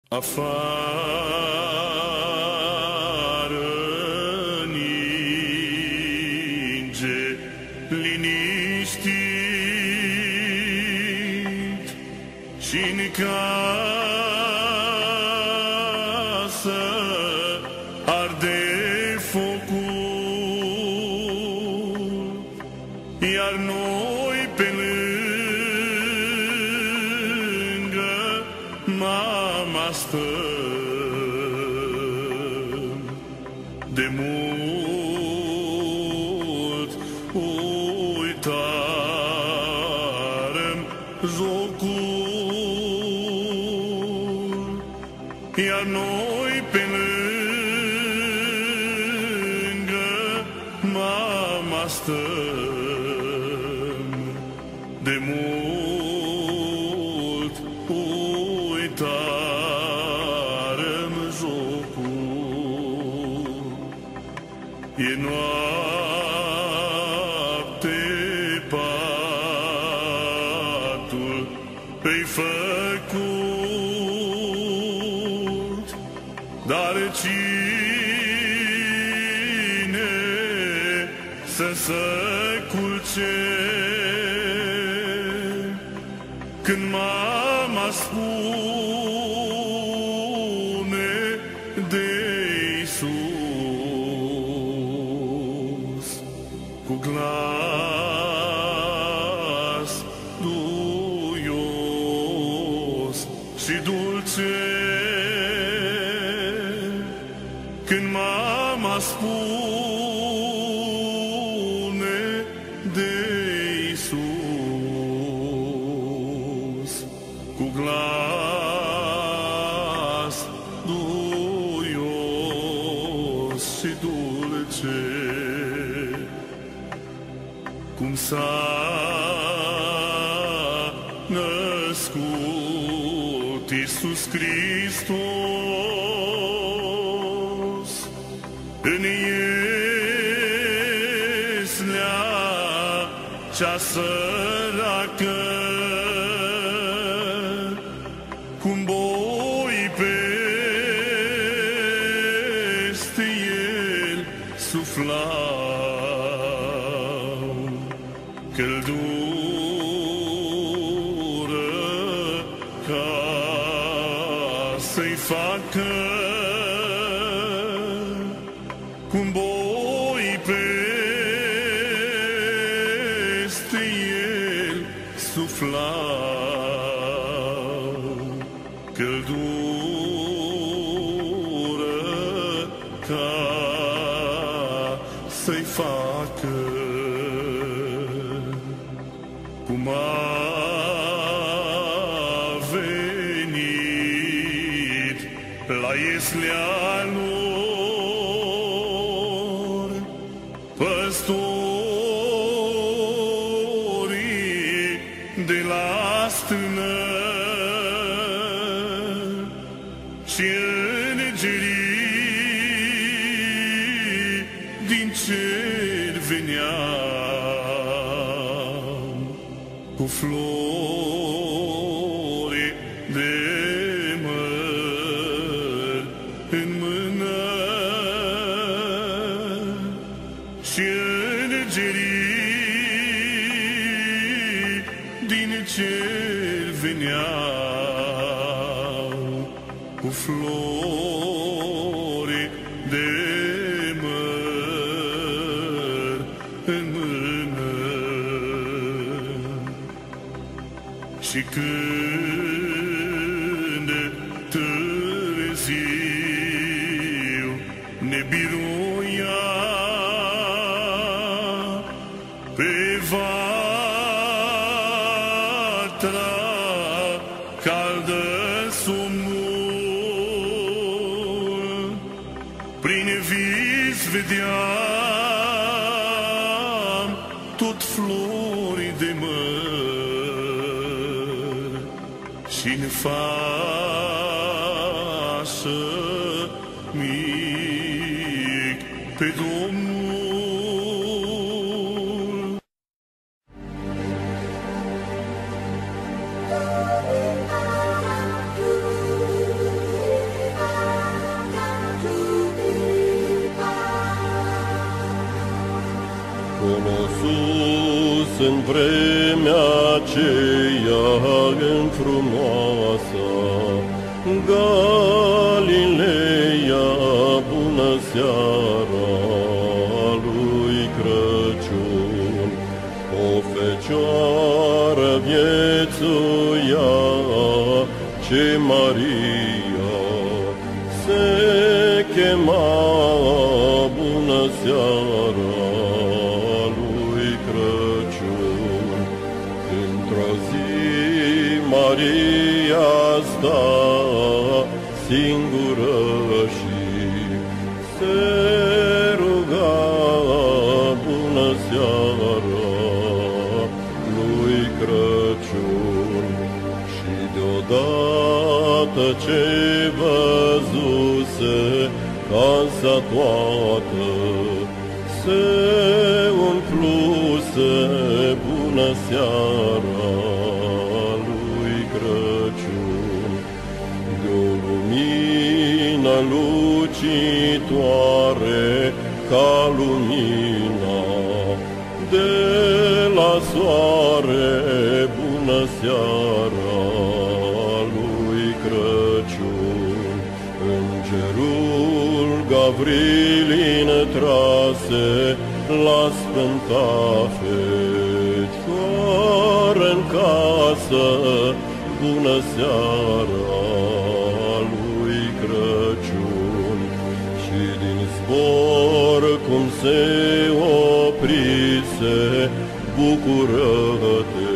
Afară ninge liniștit și-n casă arde focul, iar noi pe lângă mama stăm. De mult uitarăm jocul, iar noi pe lângă mama stăm. De mult uitarăm jocul. E noapte, patul pe-i făcut, dar cine să se culce când mama spune de Iisus cu glas duios și dulce? Când mama spune de Iisus cu glas duios și dulce, cum s-a născut Iisus Hristos în ieslea cea săracă, cum boi peste el suflau, căldură ca să-i facă, cum boi peste el suflau, căldură ca să-i facă. Cum a venit la ieslea lor păstorii de la stână și îngerii din cer veneau cu flori de măr în mână și îngerii din cer veneau cu flori de măr în mână. Și când târziu ne biruia pe vatra caldă somnul, prin vis vedeam tot flori de măr și-n fașă mic pe Domnul. sus în vremea aceea frumoasă, Galileea, bună seara lui Crăciun. O fecioară viețuia, ce Maria se chema, bună seara lui Crăciun. Într-o zi Maria sta singură și se ruga, bună seara lui Crăciun. Și deodată ce văzuse casa toată, se umpluse, bună seara lui Crăciun. De-o lumină lucitoare ca lumina de la soare, bună seara lui Crăciun. Îngerul Gavril intrase la sfânta Fecioară în casă, bună seara lui Crăciun. Și din zbor cum se oprise, bucură-te,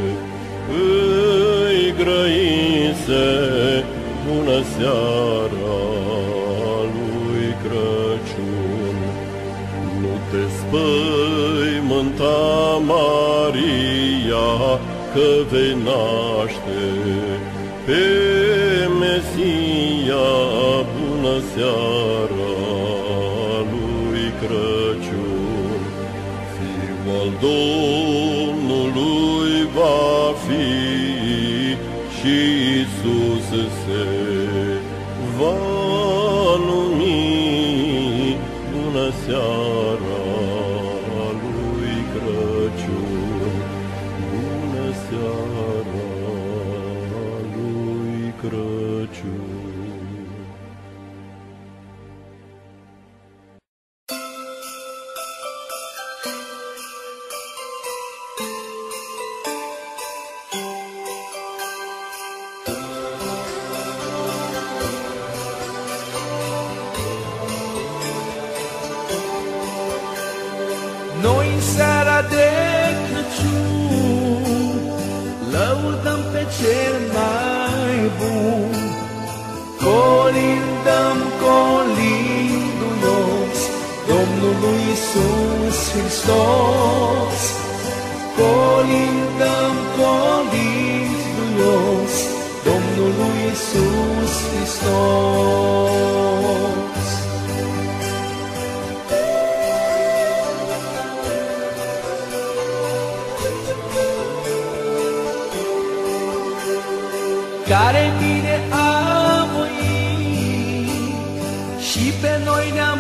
îi grăise, bună seara lui Crăciun. Nu te spăimânta, Maria, că vei naște pe Mesia, bună seara lui Crăciun. Fiul al Domnului va fi și Iisus se va numi, bună seara lui Crăciun, bună seara lui Crăciun. Noi în seara de Crăciun lăudăm pe cel mai bun, colindăm colindu-nos Domnului Iisus Hristos. Colindăm colindu-nos Domnului Iisus Hristos. Care bine a voit și pe noi ne-a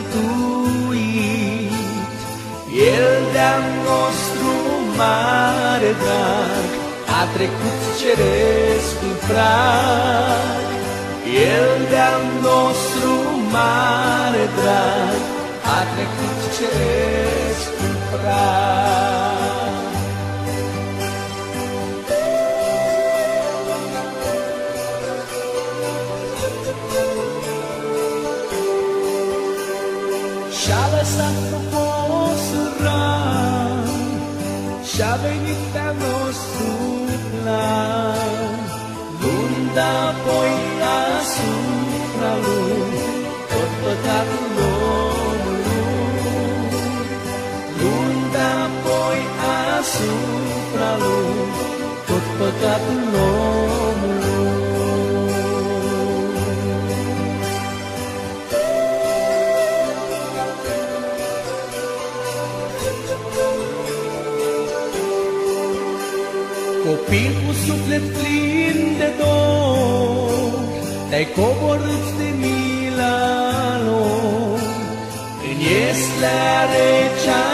mântuit. El de-al nostru mare drag a trecut cerescul prag. El de-al nostru mare drag a trecut cerescul prag. Și-a lăsat frumosul ram și-a venit pe-a nostru plan, luând apoi asupra lui tot păcatul omului, luând apoi asupra lui tot păcatul omului. Copil cu suflet plin de dor, te-ai coborât de mila lor, în ieslea recea